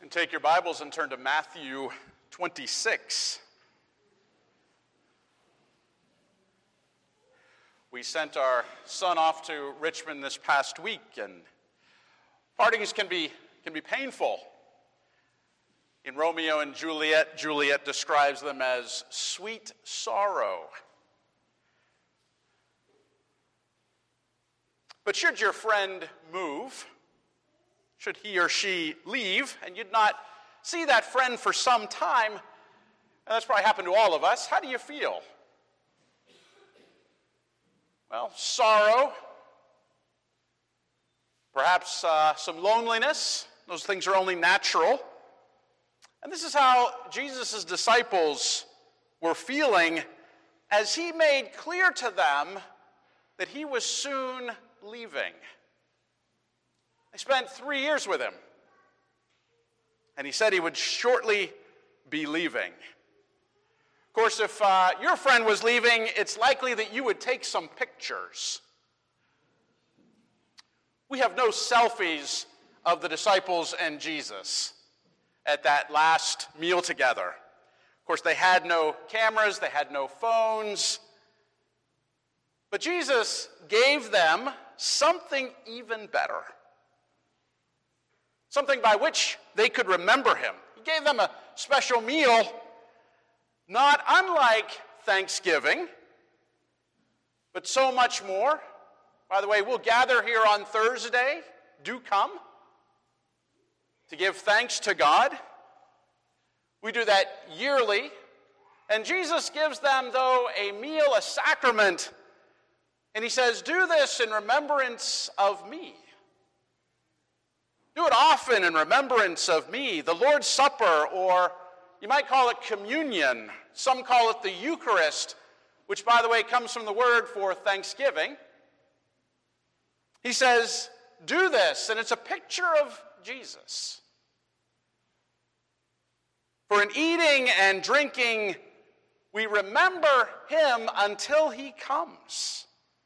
And take your Bibles and turn to Matthew 26. We sent our son off to Richmond this past week, and partings can be painful. In Romeo and Juliet, Juliet describes them as sweet sorrow. But should your friend move, should he or she leave, and you'd not see that friend for some time, and that's probably happened to all of us, how do you feel? Well, sorrow, perhaps some loneliness. Those things are only natural. And this is how Jesus' disciples were feeling as he made clear to them that he was soon leaving. They spent 3 years with him, and he said he would shortly be leaving. Of course, if your friend was leaving, it's likely that you would take some pictures. We have no selfies of the disciples and Jesus at that last meal together. Of course, they had no cameras, they had no phones. But Jesus gave them something even better. Something by which they could remember him. He gave them a special meal, not unlike Thanksgiving, but so much more. By the way, we'll gather here on Thursday. Do come to give thanks to God. We do that yearly. And Jesus gives them, though, a meal, a sacrament. And he says, do this in remembrance of me. Do it often in remembrance of me. The Lord's Supper, or you might call it communion. Some call it the Eucharist, which, by the way, comes from the word for thanksgiving. He says, do this, and it's a picture of Jesus. For in eating and drinking, we remember him until he comes.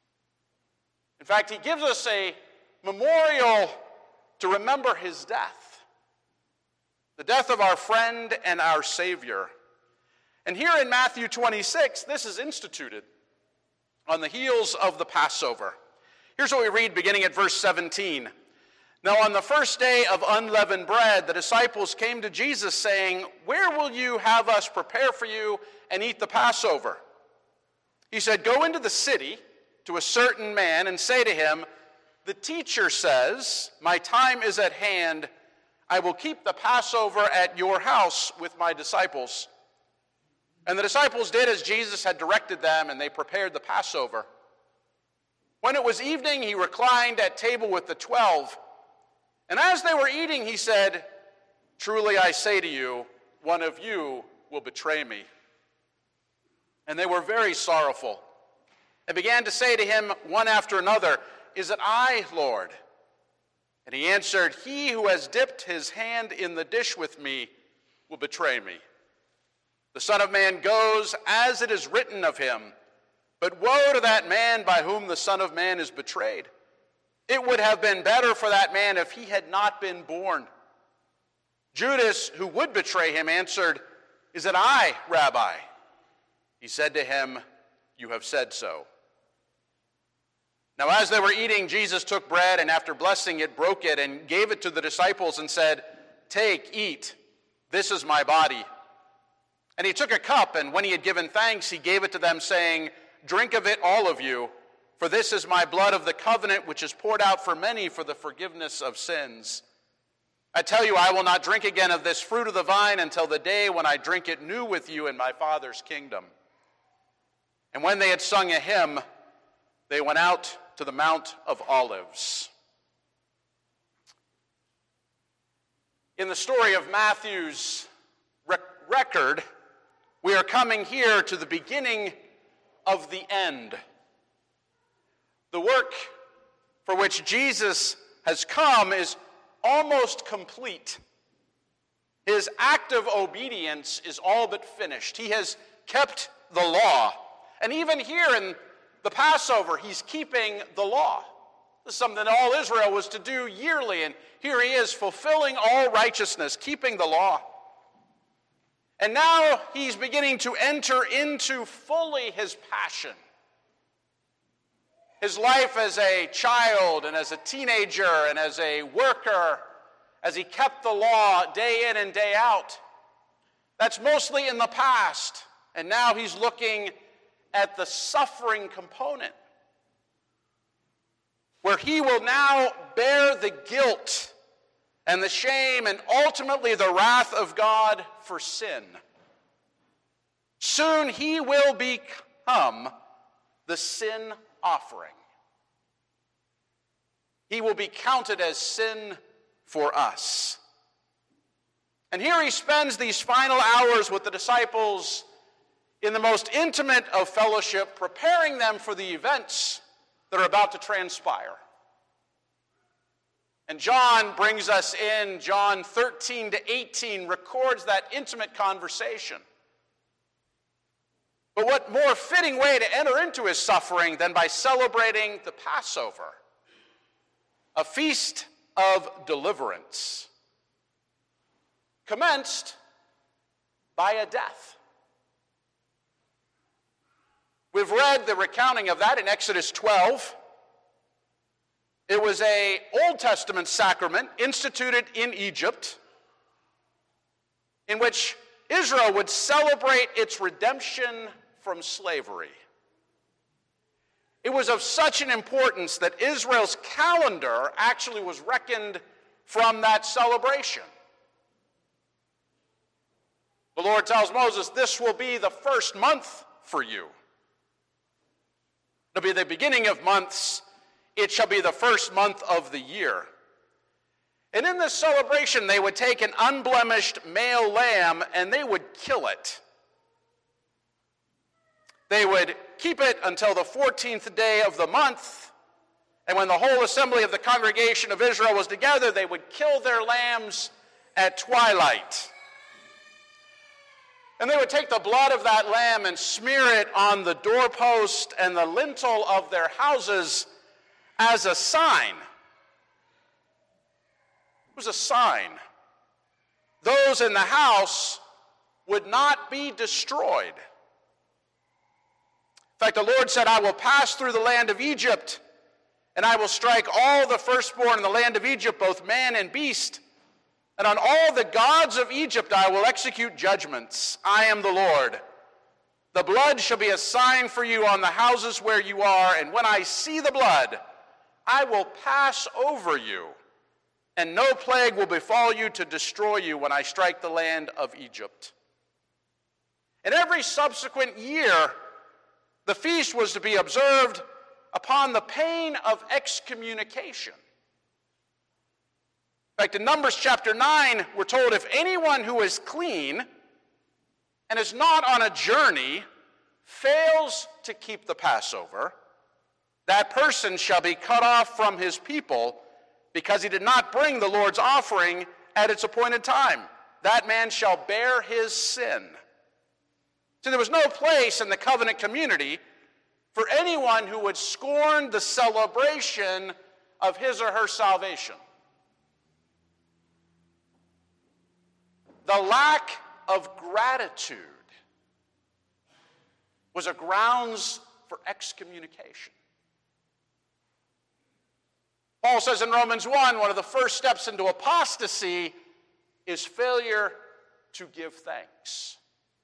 In fact, he gives us a memorial to remember his death, the death of our friend and our Savior. And here in Matthew 26, this is instituted on the heels of the Passover. Here's what we read beginning at verse 17. Now on the first day of unleavened bread, the disciples came to Jesus saying, where will you have us prepare for you and eat the Passover? He said, go into the city to a certain man and say to him, the teacher says, my time is at hand. I will keep the Passover at your house with my disciples. And the disciples did as Jesus had directed them, and they prepared the Passover. When it was evening, he reclined at table with the 12. And as they were eating, he said, truly I say to you, one of you will betray me. And they were very sorrowful, and began to say to him one after another, is it I, Lord? And he answered, he who has dipped his hand in the dish with me will betray me. The Son of Man goes as it is written of him, but woe to that man by whom the Son of Man is betrayed. It would have been better for that man if he had not been born. Judas, who would betray him, answered, is it I, Rabbi? He said to him, you have said so. Now as they were eating, Jesus took bread, and after blessing it, broke it, and gave it to the disciples, and said, take, eat, this is my body. And he took a cup, and when he had given thanks, he gave it to them, saying, drink of it, all of you, for this is my blood of the covenant, which is poured out for many for the forgiveness of sins. I tell you, I will not drink again of this fruit of the vine until the day when I drink it new with you in my Father's kingdom. And when they had sung a hymn, they went out to the Mount of Olives. In the story of Matthew's record, we are coming here to the beginning of the end. The work for which Jesus has come is almost complete. His act of obedience is all but finished. He has kept the law. And even here in the Passover, he's keeping the law. This is something that all Israel was to do yearly, and here he is fulfilling all righteousness, keeping the law. And now he's beginning to enter into fully his passion. His life as a child and as a teenager and as a worker, as he kept the law day in and day out. That's mostly in the past. And now he's looking at the suffering component, where he will now bear the guilt and the shame and ultimately the wrath of God for sin. Soon he will become the sin offering. He will be counted as sin for us. And here he spends these final hours with the disciples in the most intimate of fellowship, preparing them for the events that are about to transpire. And John brings us in, John 13 to 18 records that intimate conversation. But what more fitting way to enter into his suffering than by celebrating the Passover, a feast of deliverance, commenced by a death. We've read the recounting of that in Exodus 12. It was an Old Testament sacrament instituted in Egypt in which Israel would celebrate its redemption from slavery. It was of such an importance that Israel's calendar actually was reckoned from that celebration. The Lord tells Moses, "This will be the first month for you. It'll be the beginning of months. It shall be the first month of the year." And in this celebration, they would take an unblemished male lamb and they would kill it. They would keep it until the 14th day of the month, and when the whole assembly of the congregation of Israel was together, they would kill their lambs at twilight. And they would take the blood of that lamb and smear it on the doorpost and the lintel of their houses as a sign. It was a sign. Those in the house would not be destroyed. In fact, the Lord said, "I will pass through the land of Egypt, and I will strike all the firstborn in the land of Egypt, both man and beast. And on all the gods of Egypt I will execute judgments. I am the Lord. The blood shall be a sign for you on the houses where you are, and when I see the blood, I will pass over you, and no plague will befall you to destroy you when I strike the land of Egypt." And every subsequent year, the feast was to be observed upon the pain of excommunication. In fact, in Numbers chapter 9, we're told if anyone who is clean and is not on a journey fails to keep the Passover, that person shall be cut off from his people because he did not bring the Lord's offering at its appointed time. That man shall bear his sin. So there was no place in the covenant community for anyone who would scorn the celebration of his or her salvation. The lack of gratitude was a grounds for excommunication. Paul says in Romans 1, one of the first steps into apostasy is failure to give thanks.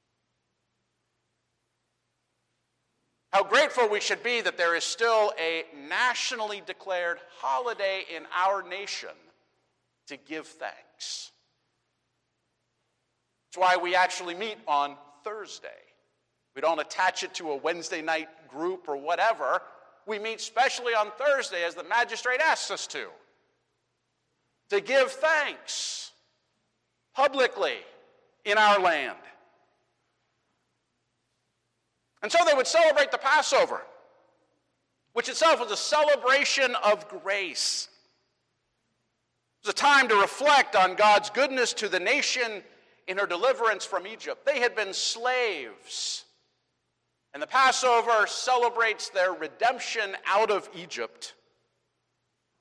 How grateful we should be that there is still a nationally declared holiday in our nation to give thanks. That's why we actually meet on Thursday. We don't attach it to a Wednesday night group or whatever. We meet specially on Thursday, as the magistrate asks us to give thanks publicly in our land. And so they would celebrate the Passover, which itself was a celebration of grace. It was a time to reflect on God's goodness to the nation in her deliverance from Egypt. They had been slaves, and the Passover celebrates their redemption out of Egypt.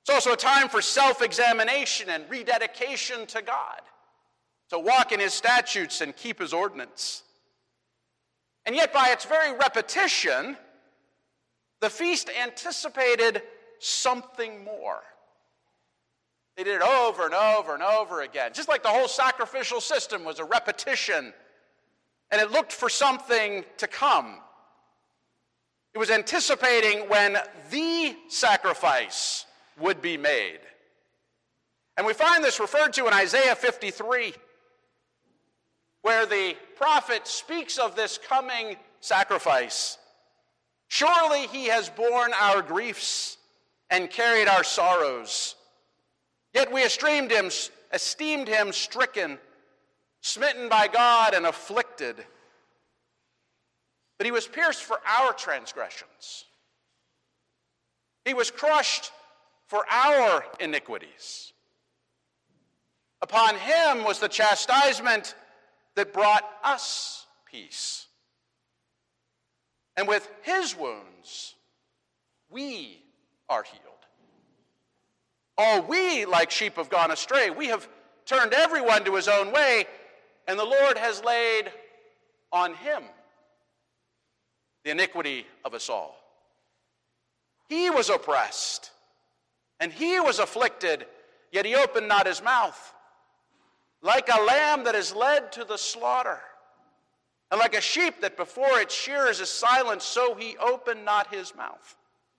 It's also a time for self-examination and rededication to God, to walk in his statutes and keep his ordinance. And yet, by its very repetition, the feast anticipated something more. They did it over and over and over again. Just like the whole sacrificial system was a repetition, and it looked for something to come. It was anticipating when the sacrifice would be made. And we find this referred to in Isaiah 53, where the prophet speaks of this coming sacrifice. Surely he has borne our griefs and carried our sorrows. Yet we esteemed him stricken, smitten by God and afflicted. But he was pierced for our transgressions. He was crushed for our iniquities. Upon him was the chastisement that brought us peace. And with his wounds, we are healed. All we, like sheep, have gone astray. We have turned everyone to his own way, and the Lord has laid on him the iniquity of us all. He was oppressed, and he was afflicted, yet he opened not his mouth. Like a lamb that is led to the slaughter, and like a sheep that before its shearers is silent, so he opened not his mouth.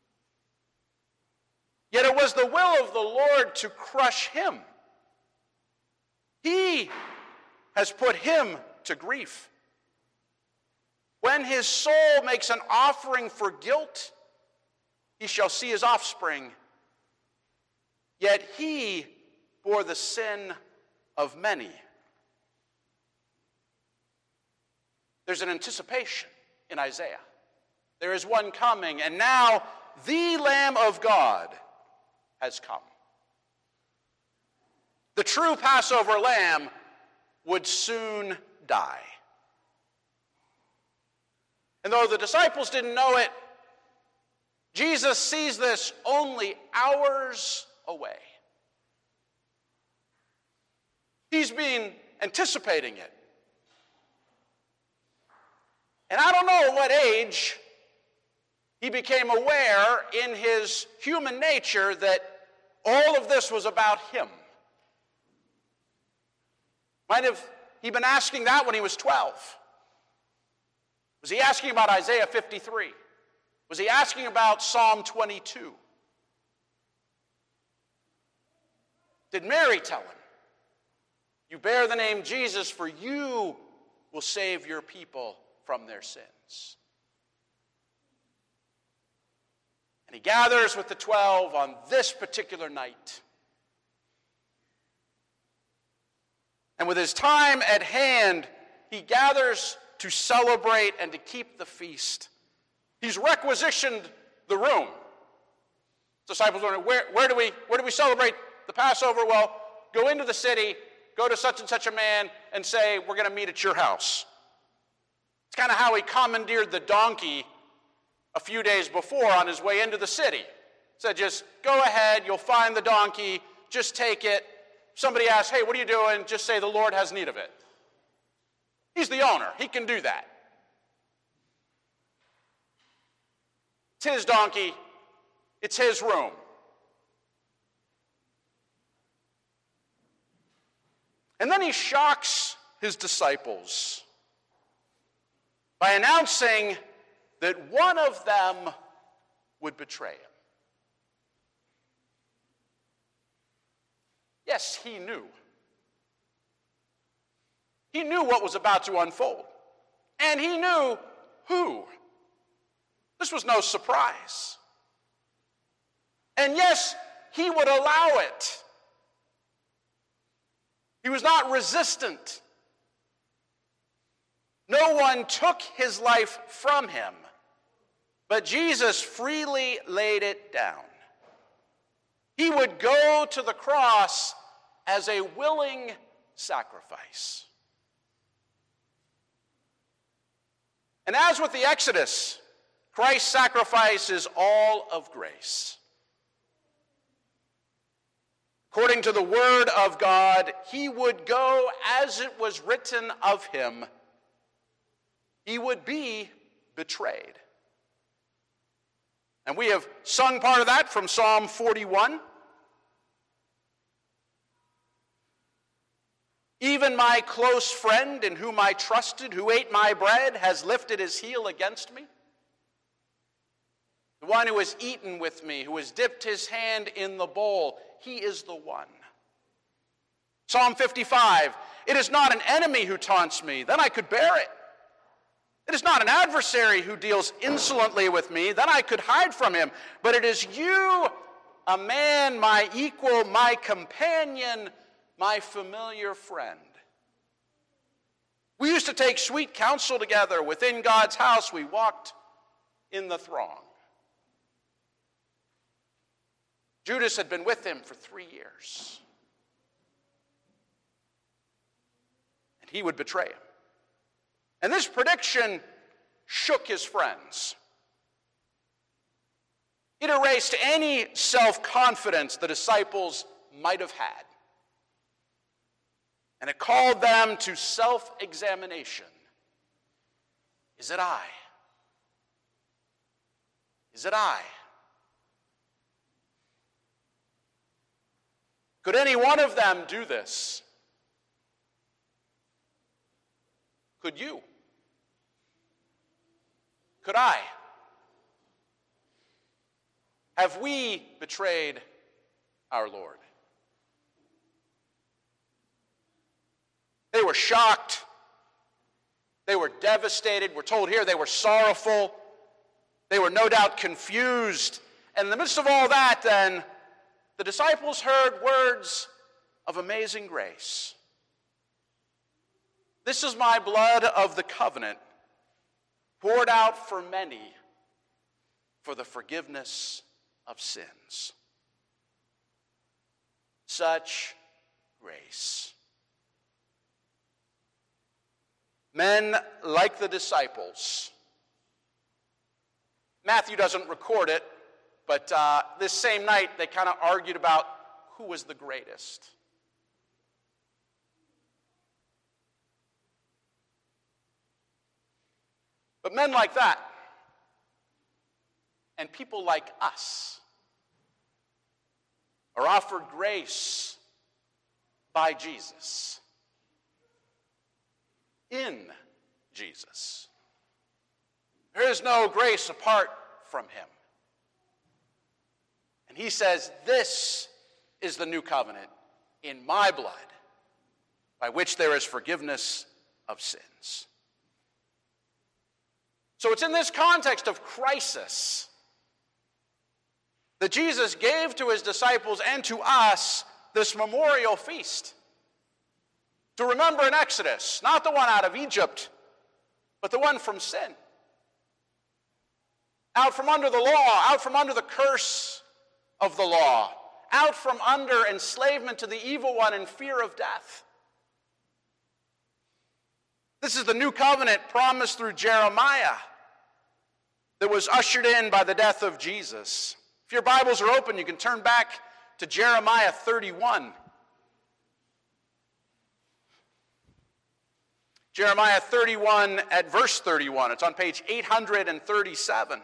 Yet it was the will of the Lord to crush him. He has put him to grief. When his soul makes an offering for guilt, he shall see his offspring. Yet he bore the sin of many. There's an anticipation in Isaiah. There is one coming, and now the Lamb of God has come. The true Passover lamb would soon die. And though the disciples didn't know it, Jesus sees this only hours away. He's been anticipating it. And I don't know at what age he became aware in his human nature that all of this was about him. Might have he been asking that when he was 12? Was he asking about Isaiah 53? Was he asking about Psalm 22? Did Mary tell him, "You bear the name Jesus, for you will save your people from their sins"? And he gathers with the 12 on this particular night. And with his time at hand, he gathers to celebrate and to keep the feast. He's requisitioned the room. The disciples were wondering, where do we celebrate the Passover? Well, go into the city, go to such and such a man, and say, we're going to meet at your house. It's kind of how he commandeered the donkey a few days before on his way into the city. Said, just go ahead, you'll find the donkey, just take it. Somebody asks, hey, what are you doing? Just say the Lord has need of it. He's the owner. He can do that. It's his donkey. It's his room. And then he shocks his disciples by announcing that one of them would betray him. Yes, he knew. He knew what was about to unfold. And he knew who. This was no surprise. And yes, he would allow it. He was not resistant. No one took his life from him, but Jesus freely laid it down. He would go to the cross as a willing sacrifice. And as with the Exodus, Christ's sacrifice is all of grace. According to the word of God, he would go as it was written of him. He would be betrayed. And we have sung part of that from Psalm 41. Even my close friend in whom I trusted, who ate my bread, has lifted his heel against me. The one who has eaten with me, who has dipped his hand in the bowl, he is the one. Psalm 55, it is not an enemy who taunts me, then I could bear it. It is not an adversary who deals insolently with me, then I could hide from him. But it is you, a man, my equal, my companion, my familiar friend. We used to take sweet counsel together. Within God's house, we walked in the throng. Judas had been with him for 3 years. And he would betray him. And this prediction shook his friends. It erased any self-confidence the disciples might have had. And it called them to self-examination. Is it I? Is it I? Could any one of them do this? Could you? Could I? Have we betrayed our Lord? They were shocked. They were devastated. We're told here they were sorrowful. They were no doubt confused. And in the midst of all that, then, the disciples heard words of amazing grace. This is my blood of the covenant, poured out for many for the forgiveness of sins. Such grace. Men like the disciples. Matthew doesn't record it, but this same night they kind of argued about who was the greatest. But men like that, and people like us, are offered grace by Jesus. In Jesus. There is no grace apart from him. And he says, this is the new covenant in my blood, by which there is forgiveness of sins. So it's in this context of crisis that Jesus gave to his disciples and to us this memorial feast. To remember in Exodus, not the one out of Egypt, but the one from sin. Out from under the law, out from under the curse of the law, out from under enslavement to the evil one and fear of death. This is the new covenant promised through Jeremiah that was ushered in by the death of Jesus. If your Bibles are open, you can turn back to Jeremiah 31. Jeremiah 31 at verse 31. It's on page 837.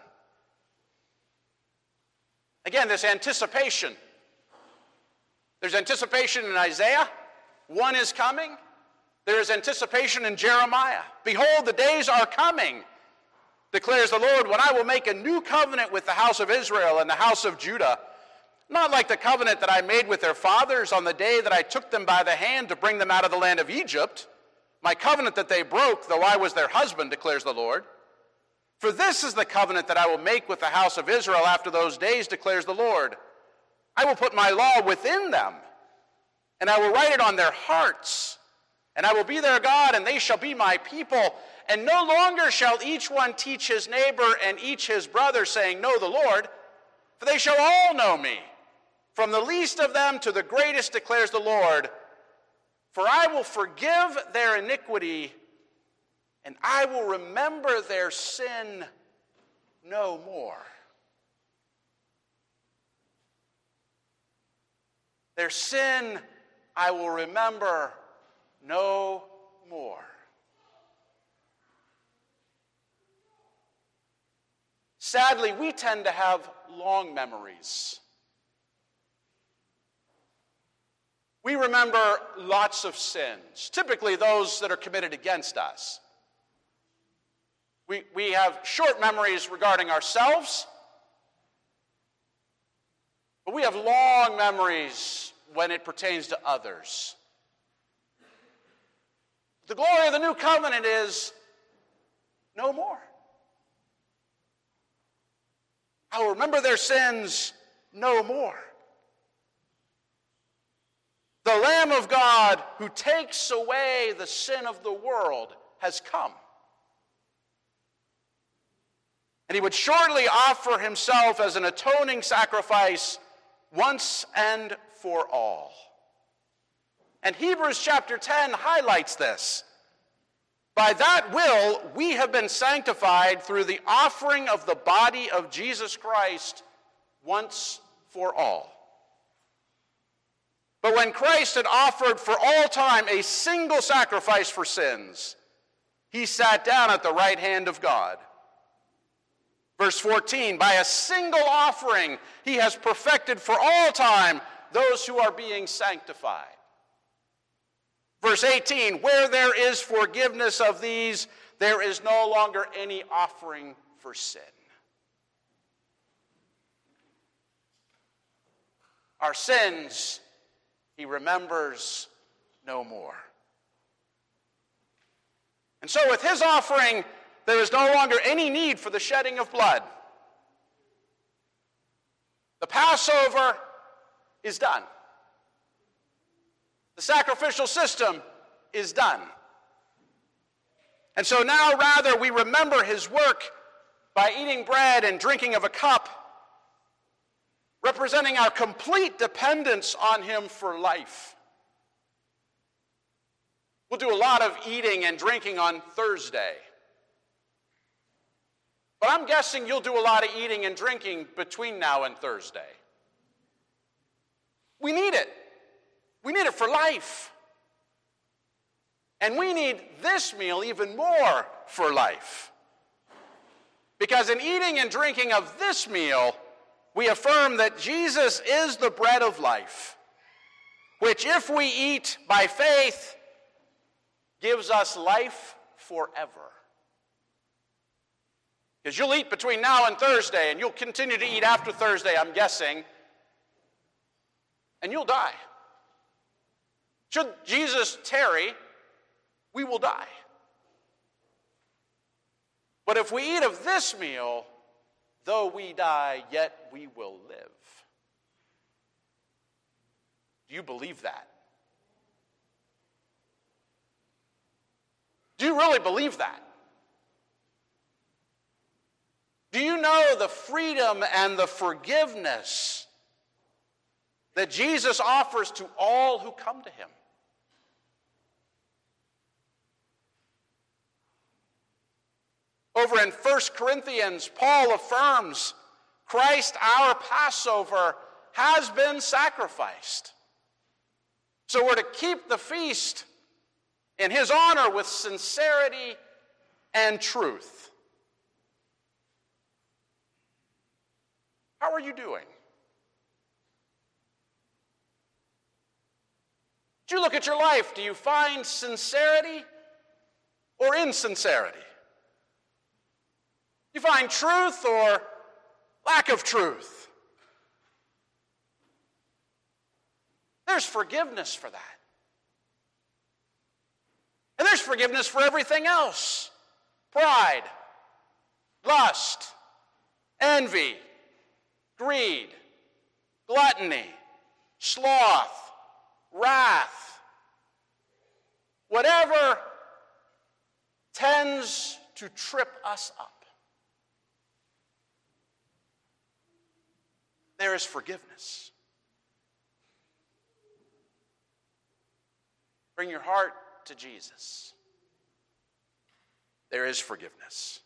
Again, this anticipation. There's anticipation in Isaiah. One is coming. There is anticipation in Jeremiah. Behold, the days are coming, declares the Lord, when I will make a new covenant with the house of Israel and the house of Judah, not like the covenant that I made with their fathers on the day that I took them by the hand to bring them out of the land of Egypt, my covenant that they broke, though I was their husband, declares the Lord. For this is the covenant that I will make with the house of Israel after those days, declares the Lord. I will put my law within them, and I will write it on their hearts, and I will be their God, and they shall be my people. And no longer shall each one teach his neighbor and each his brother, saying, know the Lord, for they shall all know me, from the least of them to the greatest, declares the Lord. For I will forgive their iniquity, and I will remember their sin no more. Their sin I will remember no more. Sadly, we tend to have long memories. We remember lots of sins, typically those that are committed against us. We have short memories regarding ourselves, but we have long memories when it pertains to others. The glory of the new covenant is no more. I will remember their sins no more. The Lamb of God who takes away the sin of the world has come. And he would shortly offer himself as an atoning sacrifice once and for all. And Hebrews chapter 10 highlights this. By that will, we have been sanctified through the offering of the body of Jesus Christ once for all. But when Christ had offered for all time a single sacrifice for sins, he sat down at the right hand of God. Verse 14, by a single offering, he has perfected for all time those who are being sanctified. Verse 18, where there is forgiveness of these, there is no longer any offering for sin. Our sins he remembers no more. And so with his offering, there is no longer any need for the shedding of blood. The Passover is done. The sacrificial system is done. And so now rather we remember his work by eating bread and drinking of a cup, representing our complete dependence on him for life. We'll do a lot of eating and drinking on Thursday. But I'm guessing you'll do a lot of eating and drinking between now and Thursday. We need it. We need it for life. And we need this meal even more for life. Because in eating and drinking of this meal, we affirm that Jesus is the bread of life, which if we eat by faith, gives us life forever. Because you'll eat between now and Thursday, and you'll continue to eat after Thursday, I'm guessing, and you'll die. Should Jesus tarry, we will die. But if we eat of this meal, though we die, yet we will live. Do you believe that? Do you really believe that? Do you know the freedom and the forgiveness that Jesus offers to all who come to him? Over in 1 Corinthians, Paul affirms Christ, our Passover, has been sacrificed. So we're to keep the feast in his honor with sincerity and truth. How are you doing? Do you look at your life? Do you find sincerity or insincerity? Do you find truth or lack of truth? There's forgiveness for that. And there's forgiveness for everything else. Pride, lust, envy, greed, gluttony, sloth, wrath. Whatever tends to trip us up. There is forgiveness. Bring your heart to Jesus. There is forgiveness.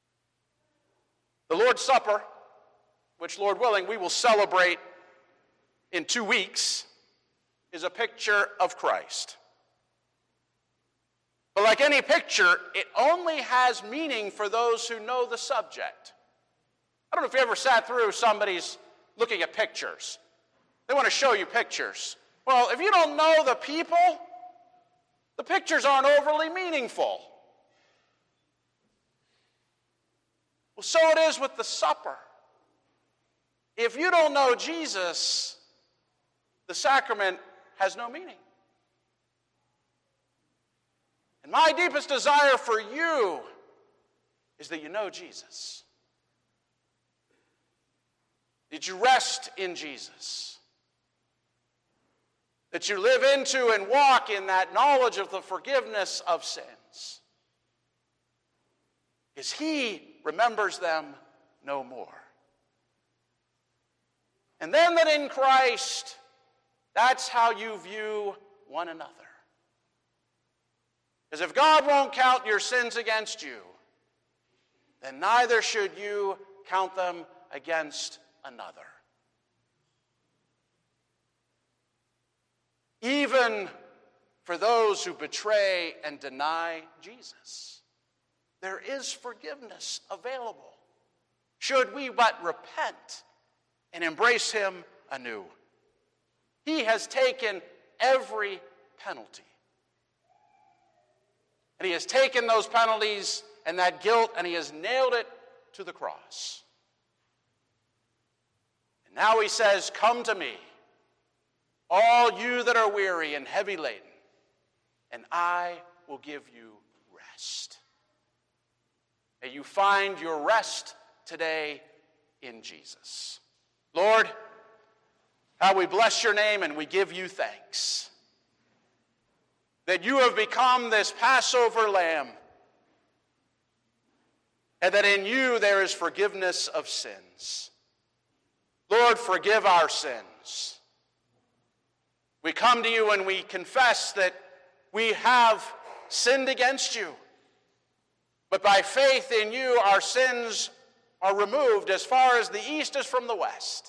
The Lord's Supper, which, Lord willing, we will celebrate in 2 weeks is a picture of Christ. But like any picture, it only has meaning for those who know the subject. I don't know if you ever sat through somebody's looking at pictures. They want to show you pictures. Well, if you don't know the people, the pictures aren't overly meaningful. Well, so it is with the supper. If you don't know Jesus, the sacrament has no meaning. And my deepest desire for you is that you know Jesus. That you rest in Jesus. That you live into and walk in that knowledge of the forgiveness of sins. Because he remembers them no more. And then that in Christ, that's how you view one another. Because if God won't count your sins against you, then neither should you count them against another. Even for those who betray and deny Jesus, there is forgiveness available, should we but repent and embrace him anew. He has taken every penalty. And he has taken those penalties and that guilt, and he has nailed it to the cross. And now he says, "Come to me, all you that are weary and heavy laden, and I will give you rest." May you find your rest today in Jesus. Lord, how we bless your name and we give you thanks that you have become this Passover lamb, and that in you there is forgiveness of sins. Lord, forgive our sins. We come to you and we confess that we have sinned against you. But by faith in you, our sins are removed as far as the east is from the west.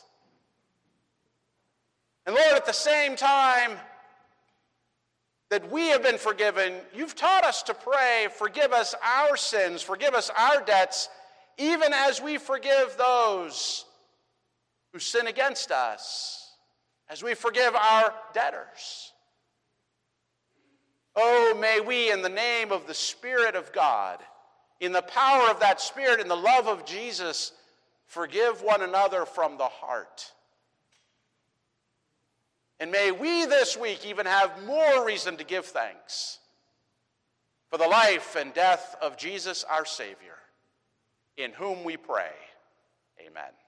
And Lord, at the same time that we have been forgiven, you've taught us to pray, forgive us our sins, forgive us our debts, even as we forgive those who sin against us, as we forgive our debtors. Oh, may we, in the name of the Spirit of God, in the power of that Spirit, in the love of Jesus, forgive one another from the heart. And may we this week even have more reason to give thanks for the life and death of Jesus our Savior, in whom we pray. Amen.